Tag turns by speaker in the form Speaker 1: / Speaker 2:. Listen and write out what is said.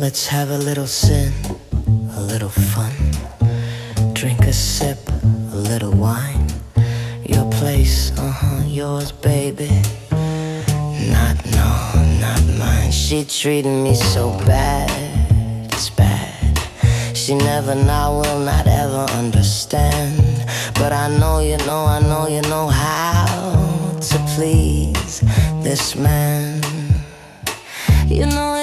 Speaker 1: Let's have a little sin, a little fun. Drink a sip, a little wine. Your place, yours, baby. Not mine. She treated me so bad, it's bad. She never, now will not ever understand. But I know you know how to please this man. You know